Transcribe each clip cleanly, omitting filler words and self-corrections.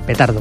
petardo.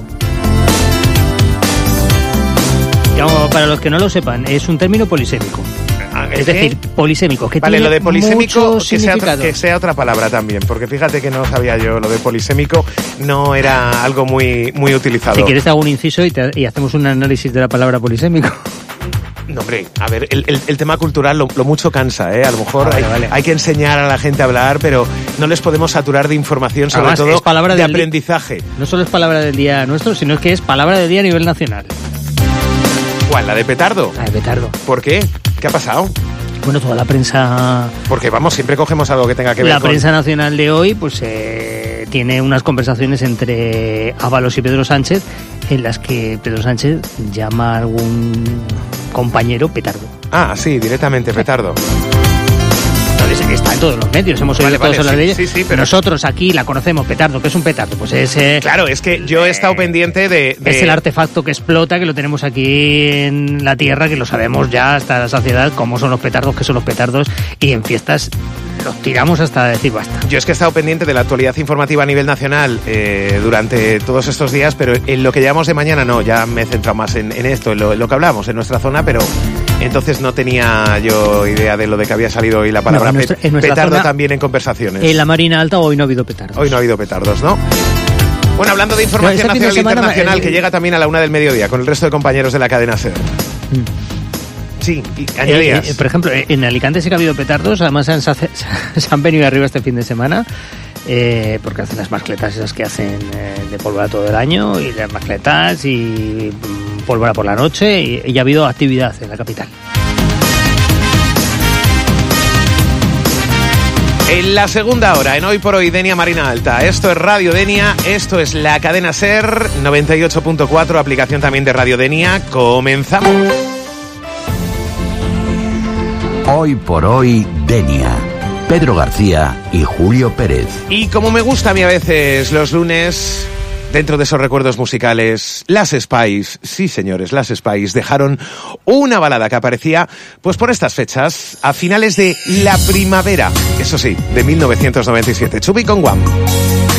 Digamos, para los que no lo sepan, es un término polisémico. Es decir, polisémico, que vale, tiene lo de polisémico que sea otra palabra también, porque fíjate que no sabía yo, lo de polisémico no era algo muy utilizado. Si quieres te hago un inciso y hacemos un análisis de la palabra polisémico. No, hombre, a ver, el tema cultural lo mucho cansa, ¿eh? A lo mejor hay que enseñar a la gente a hablar, pero no les podemos saturar de información, sobre todo es palabra de aprendizaje. No solo es palabra del día nuestro, sino que es palabra del día a nivel nacional. ¿Cuál? ¿La de petardo? La de petardo. ¿Por qué? ¿Qué ha pasado? Bueno, toda la prensa... Porque vamos, siempre cogemos algo que tenga que ver con... La prensa nacional de hoy, pues tiene unas conversaciones entre Ábalos y Pedro Sánchez, en las que Pedro Sánchez llama a algún compañero petardo. Ah, sí, directamente petardo. Está en todos los medios, hemos oído todos hablar de ella. Sí, pero nosotros aquí la conocemos, petardo. ¿Qué es un petardo? Pues es... claro, es que yo he estado pendiente de... Es el artefacto que explota, que lo tenemos aquí en la tierra, que lo sabemos ya hasta la saciedad, cómo son los petardos, qué son los petardos, y en fiestas los tiramos hasta decir basta. Yo es que he estado pendiente de la actualidad informativa a nivel nacional durante todos estos días, pero en lo que llevamos de mañana no, ya me he centrado más en esto, en lo que hablamos, en nuestra zona, pero... Entonces no tenía yo idea de lo de que había salido hoy la palabra petardo zona, también en conversaciones. En la Marina Alta hoy no ha habido petardos. Hoy no ha habido petardos, ¿no? Bueno, hablando de información nacional e internacional, que llega también a la 1 del mediodía con el resto de compañeros de la cadena SER. Sí, y añadías. Por ejemplo, en Alicante sí que ha habido petardos, además se han venido arriba este fin de semana. Porque hacen las mascletas esas que hacen de pólvora todo el año, y las mascletas y pólvora por la noche, y ha habido actividad en la capital. En la segunda hora, en Hoy por Hoy, Denia Marina Alta. Esto es Radio Denia, esto es la cadena SER 98.4, aplicación también de Radio Denia. Comenzamos. Hoy por Hoy, Denia. Pedro García y Julio Pérez. Y como me gusta a mí a veces los lunes, dentro de esos recuerdos musicales, las Spice, sí señores, las Spice dejaron una balada que aparecía pues por estas fechas, a finales de la primavera, eso sí, de 1997. Chubby con Guam.